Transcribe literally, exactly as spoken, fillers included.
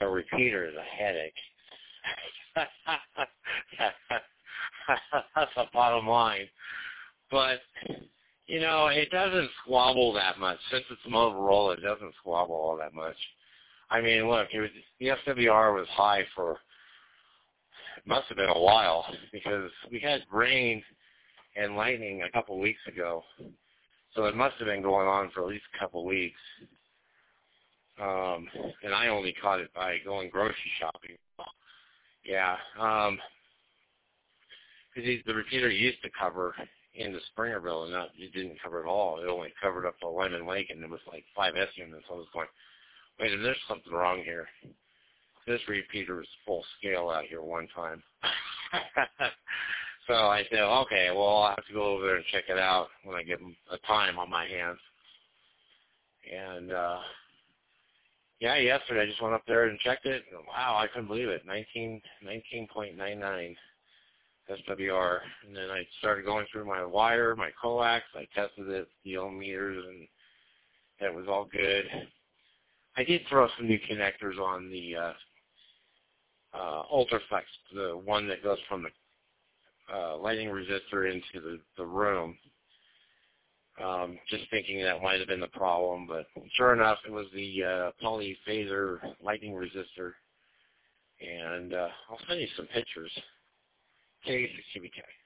a repeater is a headache. That's the bottom line. But, you know, it doesn't squabble that much. Since it's Motorola, it doesn't squabble all that much. I mean, look, it was, the F W R was high for, it must have been a while, because we had rain and lightning a couple weeks ago. So it must have been going on for at least a couple weeks. Um, and I only caught it by going grocery shopping. Yeah. Um, because the repeater used to cover into Springerville, and not, it didn't cover at all. It only covered up to Lemon Lake, and it was like five S units. So I was going, wait a minute, there's something wrong here. This repeater is full scale out here one time. So I said, okay, well, I'll have to go over there and check it out when I get a time on my hands. And, uh, yeah, yesterday I just went up there and checked it. And wow, I couldn't believe it. nineteen, nineteen point nine nine S W R. And then I started going through my wire, my coax. I tested it, the ohm meters, and that was all good. I did throw some new connectors on the uh, uh, Ultraflex, the one that goes from the uh, lighting resistor into the, the room. Um, just thinking that might have been the problem, but sure enough, it was the uh, polyphaser lighting resistor. And uh, I'll send you some pictures. K six Q B K.